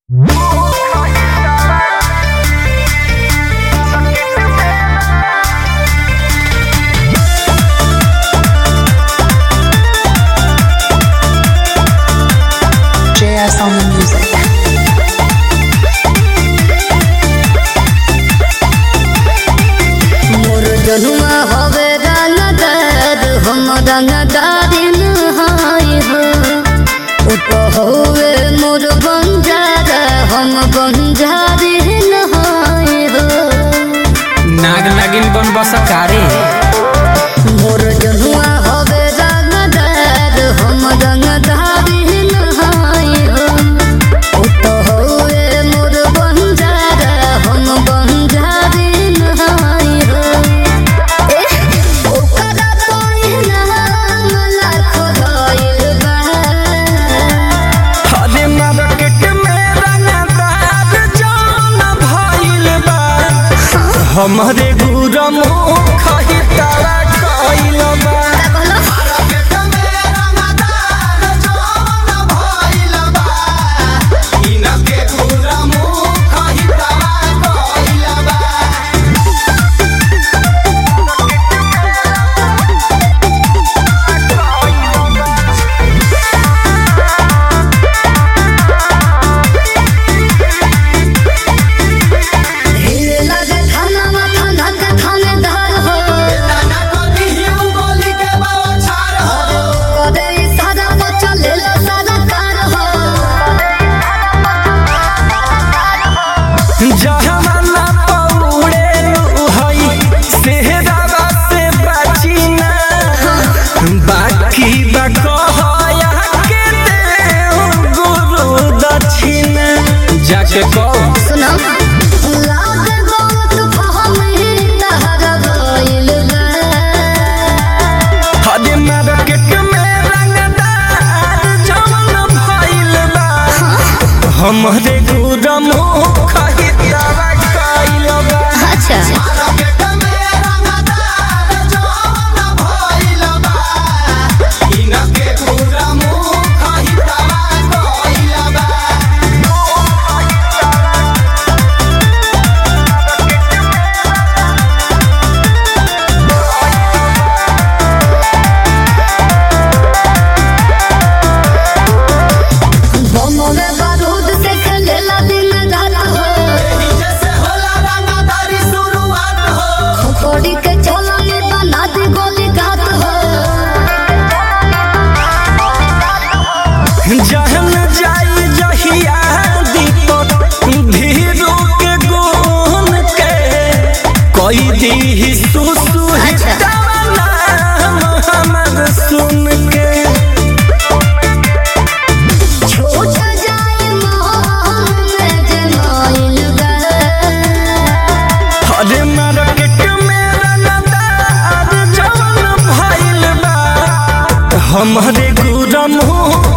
JS on the music. मोर जनुआ हवे रंगदार हम रंगदारिन हाय हो उत होवे मोर बंजार हम बंजारिन हाय हो नाग नागिन बन बसकारे मोर जनुआ हवे रंगदार हम रंगदारिन हाय हो उत होवे मोर बंजार हम बंजारिन हाय हो ओकरा पहिला मला खोइल बा हरे मार्केट में रंगदार जान भइल बा हमरे गुरम खही तारा कइल बा मार्केट में रंगदार जान भइल बा इनके गुरम खही तारा कइल बा हिले लगे थाना थाना के थानेदार हो ना कभी हिउ गोली के बौछार हो कदे सारा बच्चा ले लो सारा कार हो जहवाना पौड़े हई सेहरावा से बची ना बाकी बकहया के दे गुरु दक्षिणा जाके कहो सुनो लागे बहुत फहमी तहरा गइल बा हरे मार्केट में रंगदार जमन भइल बा हमरे गुरम खही तारा कइल बा अच्छा मार्केट में रंगदार जमन भइल बा इनके गुरम खही तारा कइल बा बम में बारूद से खेलेला दिन रात हो जैसे होला रंगदारी शुरुआत हो खोड़ी के चला में बना दी गोली घात हो जहन जाई जहिया दीपक धीरू के गुण के कोई दी सुसु अच्छा। नाम हमर सुन के छोट जाए मोहन में जमाइल बा हरे मार्केट में रंगदार जवन भइल बा हमरे गुरम